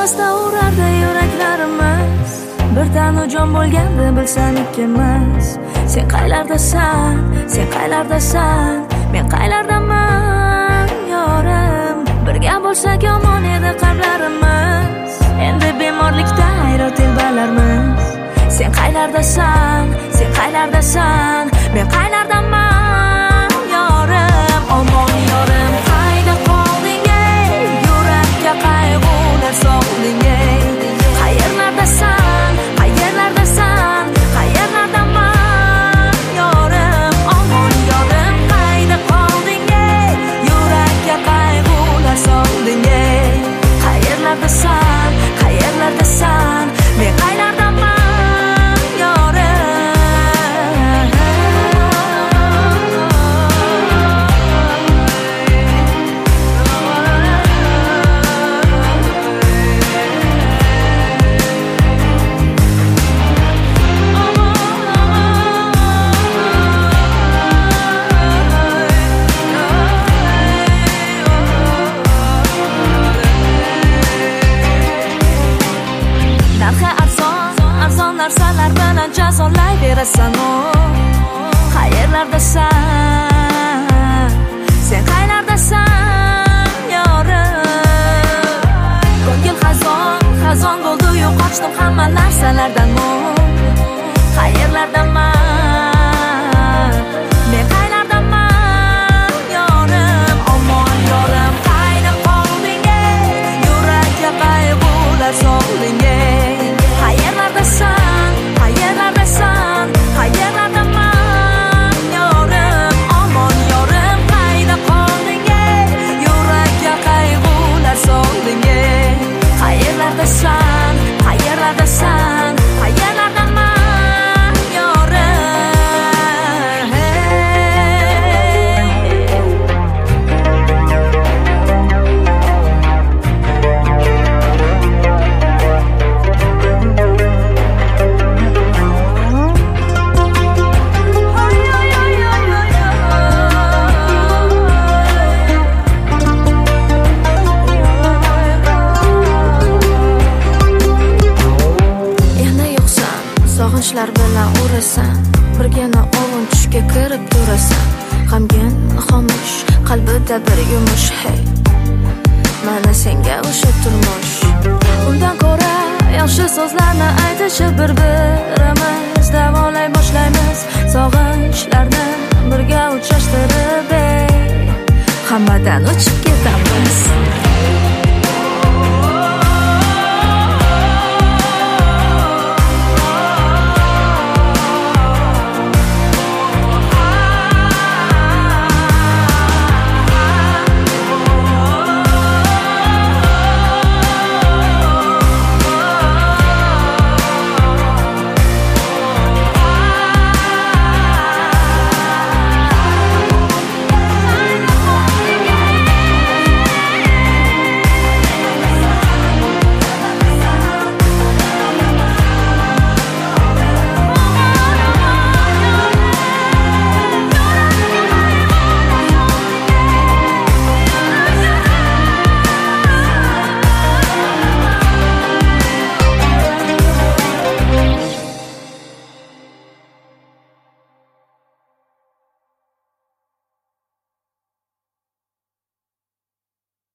nafasda urardi yuraklarimiz. Bir tanu jon bo'lganda bilsam ikkimiz. Sen qaylardasan, sen qaylardasan, men qaylardaman yorim. Birga bo'lsak yomon edi qalblarimiz. Endi bemorlikda hayrat telbalarmiz. Sen qaylardasan, sen qaylardasan, men qaylardaman yorim. Omon yorim, qayda qolding ey? Yurakka qayg'ular solding ey. Qayerlardasan, qayerlardasan, qayerlardaman yorim. Omon yorim, qayda qolding ey? Yurakka qayg'ular solding ey. Qayerlardasan, qayerlardasan, men qaylardaman narsalar bilan jazollayverasan o. Qayerlardasan, sen qaylardasan yorim. Ko'ngil xazon bo'ldi, yo'qochdim hamma narsalardan o. Qayerlardaman, men qaylardaman yorim. Omon yorim, qayda qolding ey? Yurakka qayg'ular solding ey. Qayerlardasan, qayerlardasan, qayerlardaman yorim. Omon yorim, qayda qolding ey? Yurakka qayg'ular solding ey. Qayerlardasan, qayerlardasan, qayerlardaman yorim. Sog'inchlar bilan urasan, birgina ovun tushga kirib turasan. G'amgin, xomush, qalbida bir yumush. Hey, mana senga o'sha turmush. Undan ko'ra yaxshi so'zlarni aytishib bir-birimiz.